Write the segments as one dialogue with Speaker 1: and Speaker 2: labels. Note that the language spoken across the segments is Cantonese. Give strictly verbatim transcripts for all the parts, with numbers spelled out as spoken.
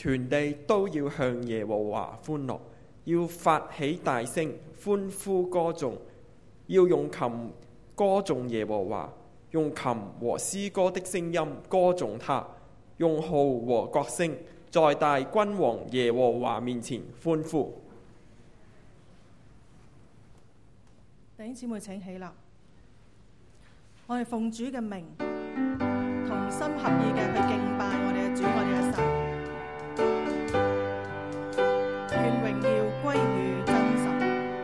Speaker 1: 全地都要向耶和華歡樂，要發起大聲歡呼歌頌，要用琴歌頌耶和華，用琴和詩歌的聲音歌頌他，用號和角聲在大君王耶和華面前歡呼。
Speaker 2: 弟兄姊妹請起立，我哋奉主嘅名，同心合意嘅去敬拜我哋嘅主，我哋嘅神。願榮耀歸於真神，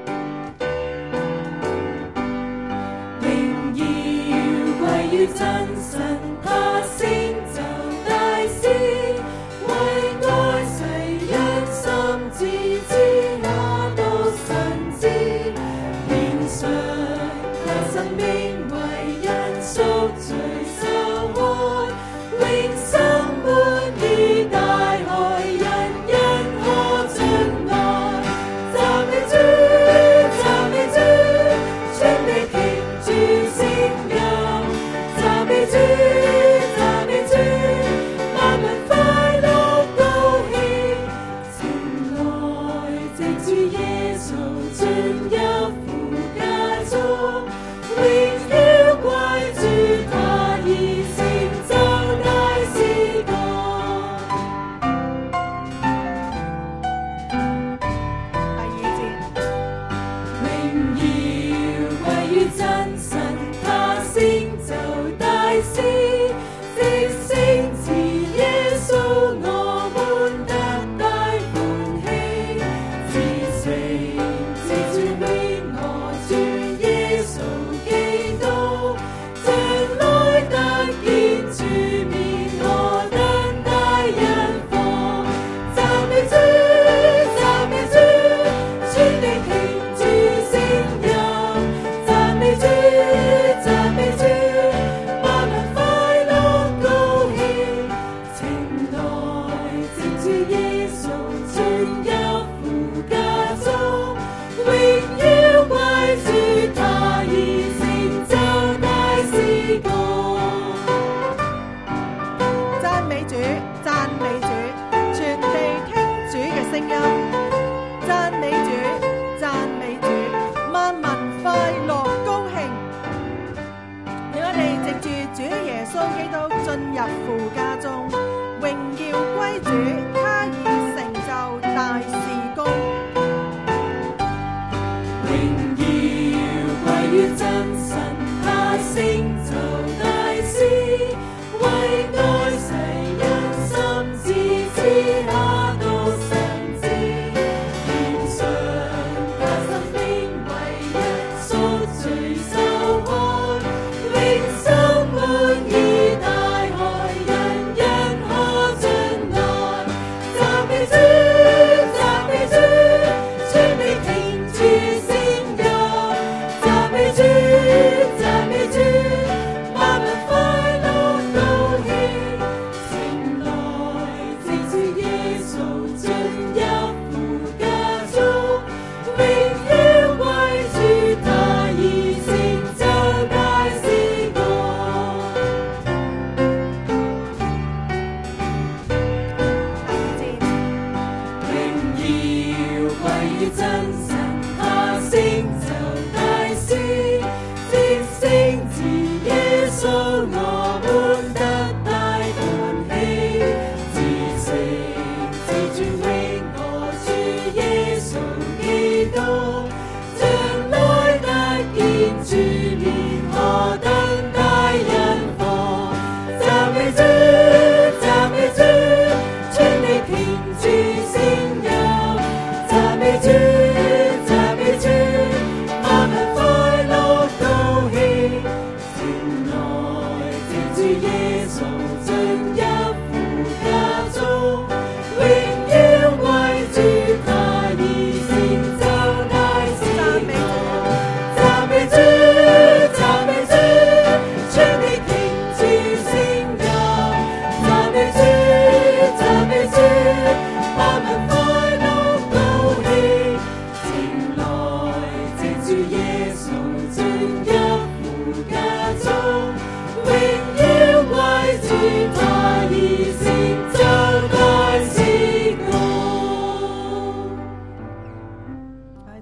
Speaker 3: 榮耀歸於真神，他成就大事，為愛世人心志之那都神知，獻上他生命為人贖罪受害，永生滿意。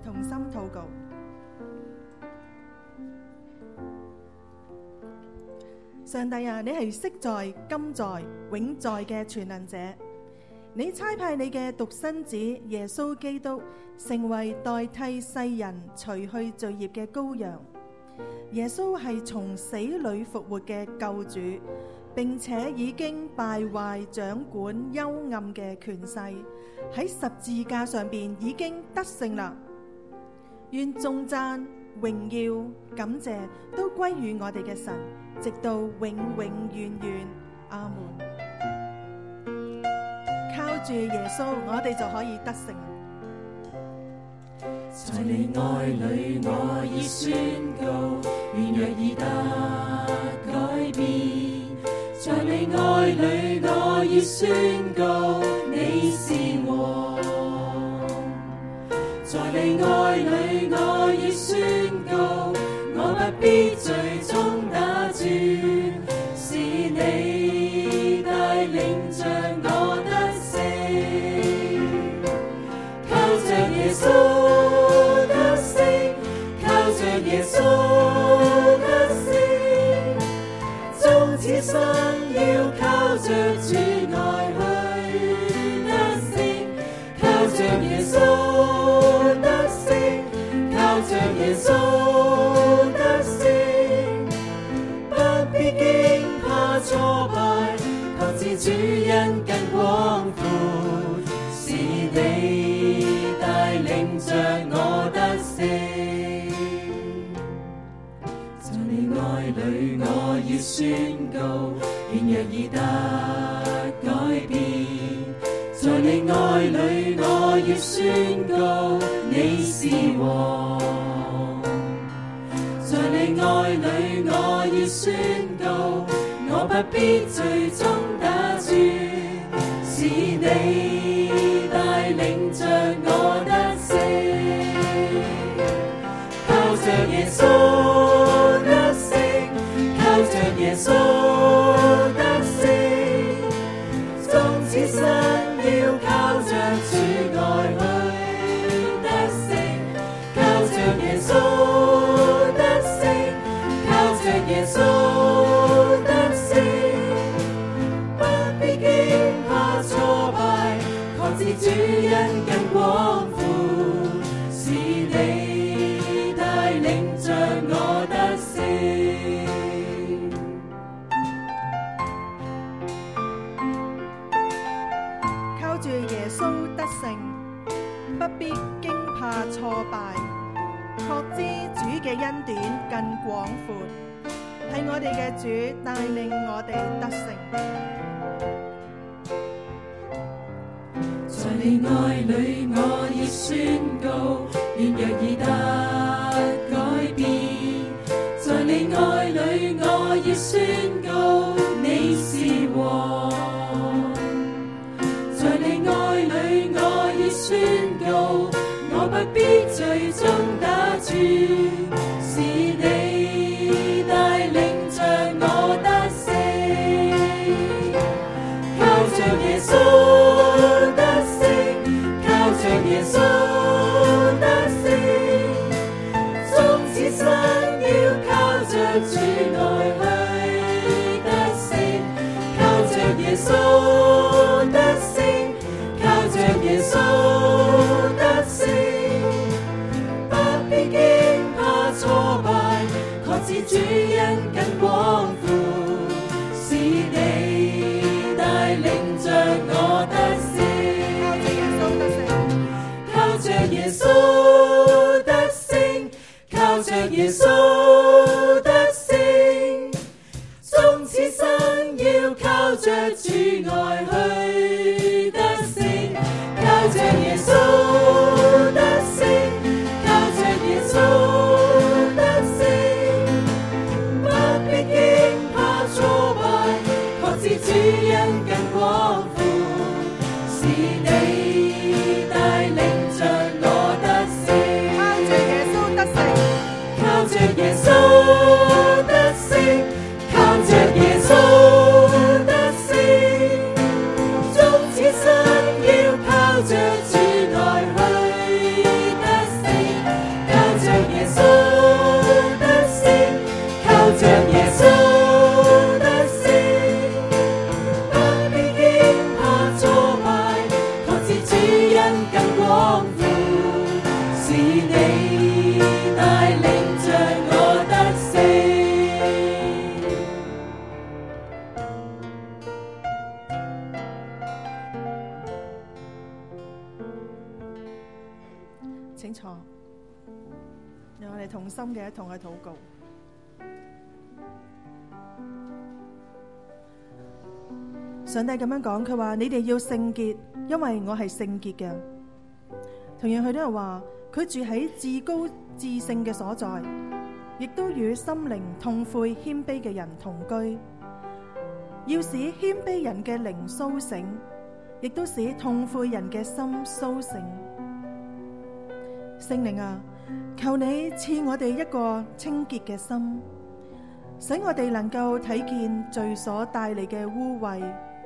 Speaker 2: 同心禱告。上帝啊，你係昔在、今在、永在嘅全能者，你差派你嘅獨生子耶穌基督成為代替世人除去罪孽嘅羔羊。耶穌係從死裏復活嘅救主，並且已經敗壞掌管幽暗嘅權勢，喺十字架上邊已經得勝啦。願頌讚、榮耀、感謝都歸於我哋嘅神，直到永永遠遠。阿門。靠住耶穌，我哋就可以得勝。
Speaker 3: 在你愛裏，我已宣告，軟弱已得改變。在你愛裏，我已宣告，你是王。在你愛裏，我已宣告，我不必最終打轉，是你帶領着我得勝。靠着耶穌得勝，靠着耶穌得勝，縱此生要靠着主愛去得勝，靠着耶穌得勝，靠着耶穌得勝，不必驚怕挫敗，確知主恩更廣闊，是你帶領着我得勝。在你愛裏，我要宣告，軟弱已得改變。在你愛裏，我要宣告，你是王。在你愛裏，我要宣告，我不必最終打轉，是你帶領着我得勝。靠着耶穌得勝，靠着耶穌得勝，縱此生要靠着主愛去得勝，靠着耶穌得勝，靠着耶穌得勝，不必驚怕挫敗，確知主恩更廣闊，是你帶領着我得勝。
Speaker 2: 靠住耶穌得勝，不必驚怕挫敗，確知主嘅恩典更廣闊，係我哋嘅主帶領我哋得勝。
Speaker 3: 在你愛裏，我已宣告，軟弱已得改變。在你愛裏，我已宣告，你是王。在你愛裏，我已宣告，我不必最終打轉，是你帶領着我得勝。靠着耶穌得勝，靠着耶穌得勝，縱此生要靠着主愛去得勝，靠着耶穌得勝，靠着耶穌得勝，不必驚怕挫敗，確知主恩更廣闊，是你帶領着我得勝。靠着耶穌得勝，靠着耶穌得勝，縱此生要靠着主愛去得勝，靠着耶穌得勝，靠着耶穌得勝，不必驚怕挫敗，確知主恩更廣闊，是你帶領着我得勝。靠着耶穌得勝，靠着
Speaker 2: 讓我哋同心嘅一同去禱告。上帝咁樣講，佢話你哋要聖潔，因為我係聖潔嘅。同樣佢都係話，佢住喺至高至聖嘅所在，亦都與心靈痛悔謙卑嘅人同居，要使謙卑人嘅靈甦醒，亦都使痛悔人嘅心甦醒。聖靈啊，求你賜我哋一個清潔嘅心，使我哋能夠睇見罪所帶嚟嘅污穢。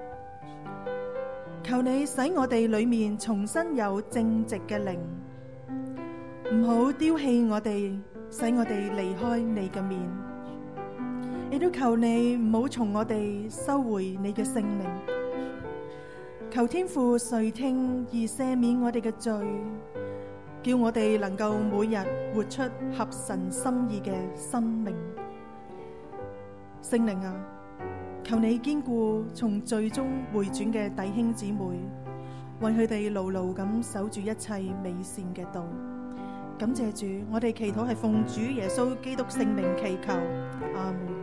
Speaker 2: 求你使我哋裏面重新有正直嘅靈，唔好丟棄我哋，使我哋離開你嘅面。亦都求你唔好從我哋收回你嘅聖靈。求天父垂聽而赦免我哋嘅罪，叫我哋能夠每日活出合神心意嘅生命。聖靈啊，求你堅固從罪中回轉嘅弟兄姊妹，為佢哋牢牢咁守住一切美善嘅道。感謝主，我哋祈禱係奉主耶穌基督聖名祈求，阿門。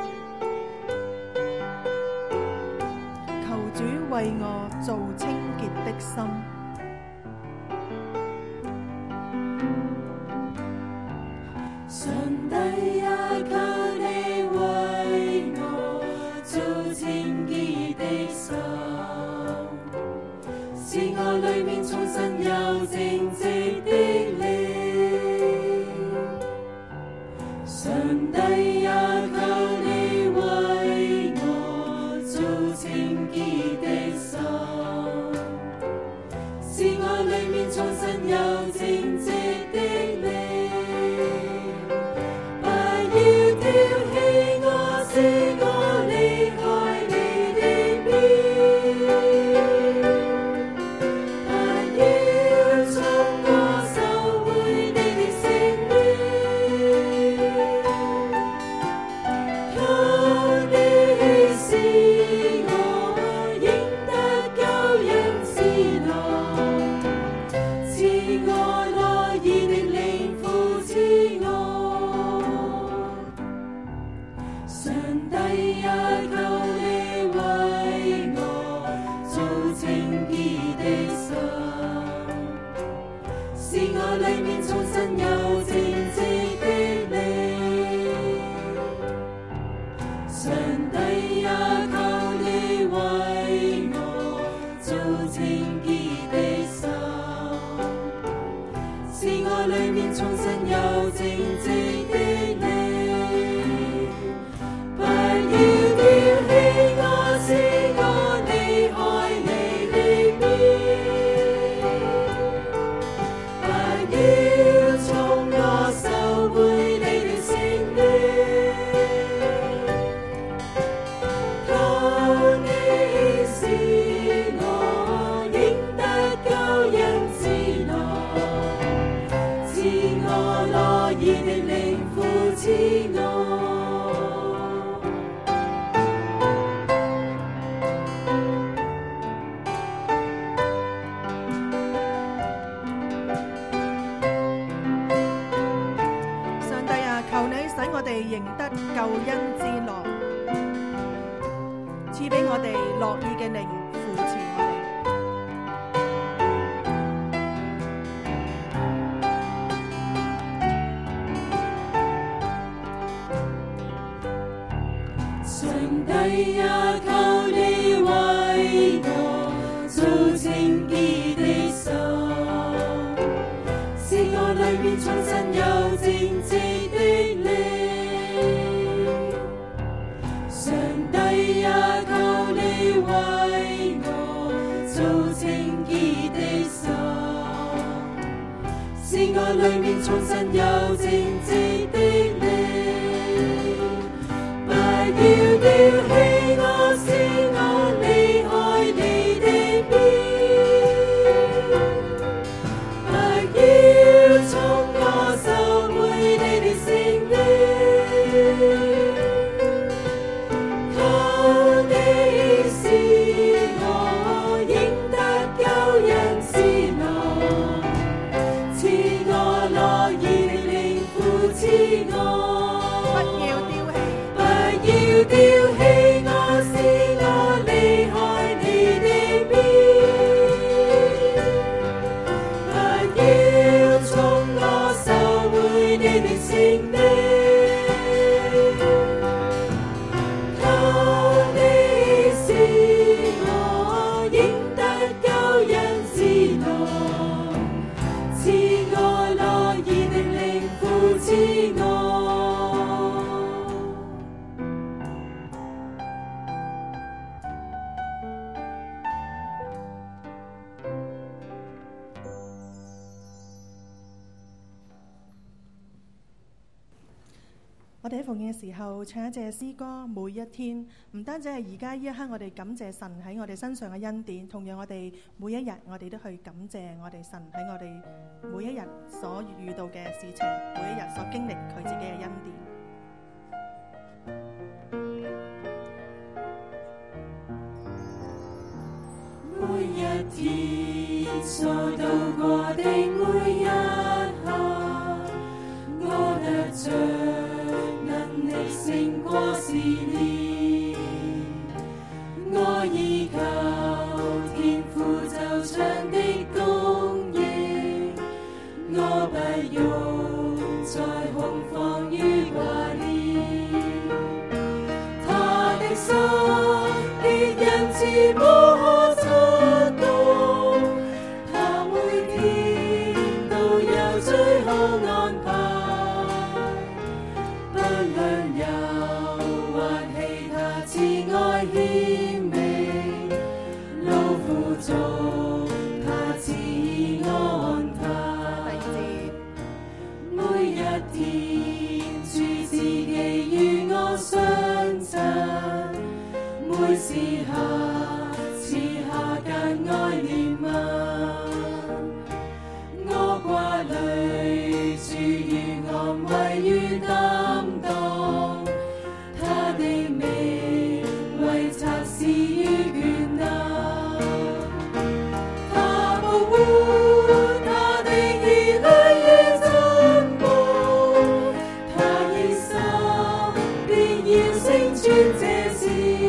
Speaker 2: 求主為我造清潔的心。
Speaker 3: 上帝啊，求你為我造清潔的心，使我裏面重新有正直的靈。上帝啊，求你為我造清潔的心，使我裏面重新有正直的靈。
Speaker 2: 賜我樂意。
Speaker 3: 愛。
Speaker 2: 不要丟棄，
Speaker 3: 不要丟棄我，使我離開你的面。不要從我收回你的聖靈。求你使我認得救恩之路，賜我樂意的靈扶持我。
Speaker 2: 我哋喺奉獻嘅時候唱一隻詩歌，每一天唔單止係而家呢一刻，我哋感謝神喺我哋身上嘅恩典，同樣我哋每一日我哋都去感謝我哋神喺我哋每一日所遇到嘅事情，每一日所經歷佢自己嘅恩典。
Speaker 3: 每一天所度過的每一刻，我得着能力勝過試煉，我依靠天父就長的供應，我不用再恐慌於掛念，他的手別人似無可測度，他每天都有最好安排。不論誘惑其他慈愛顯明，勞苦中他自然安排。每一天主自己與我相親，每時刻賜下格外憐憫，我掛慮主與安慰與擔當，他的名為策士與權能，他保護他的兒女於珍寶，他熱心必要成全這事。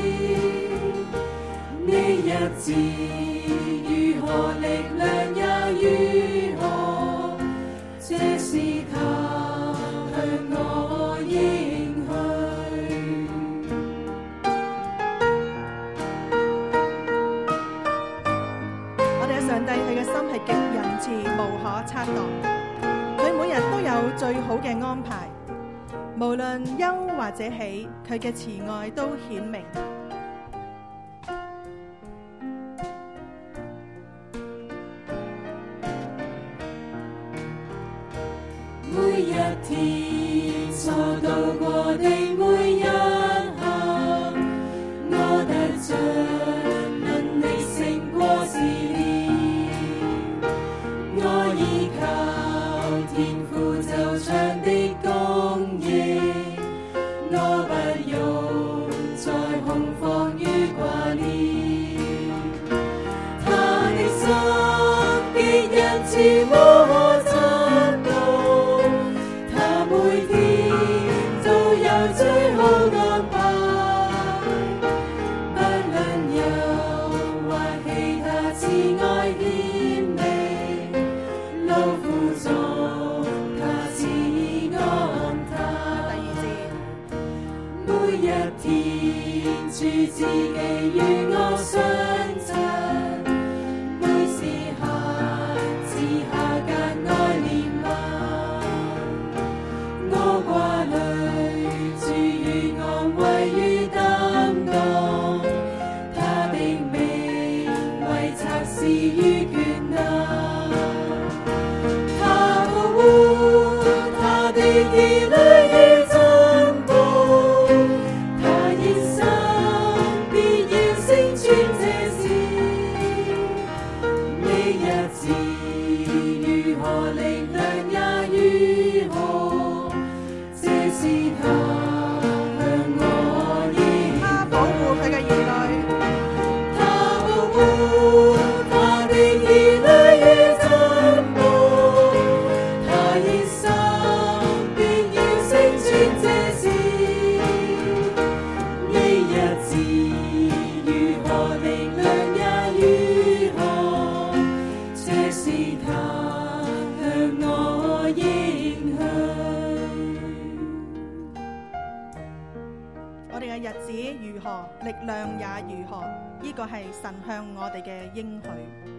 Speaker 3: 你日子如何，力量也如何，這是他向我應許。
Speaker 2: 我哋嘅上帝，佢嘅心係極仁慈，無可測度。佢每日都有最好嘅安排，無論憂或者喜，佢嘅慈愛都顯明。
Speaker 3: 每一天所度過的每一刻，我得着能力勝過試煉，我依靠天父就長的供應，我不用再恐慌於掛念，他的心別人似無可測度，他每天都有最好安排。不論誘惑其他慈愛顯明，勞苦中他自然安排。
Speaker 2: 第二節，
Speaker 3: 每一天主自己與我相親，每時刻賜下格外憐憫，我掛慮主與安慰與擔當，他的名為策士與權能，他保護他的兒女於珍寶，他熱心必要成全這事。
Speaker 2: 哋嘅日子如何，力量也如何。呢個係神向我哋嘅應許。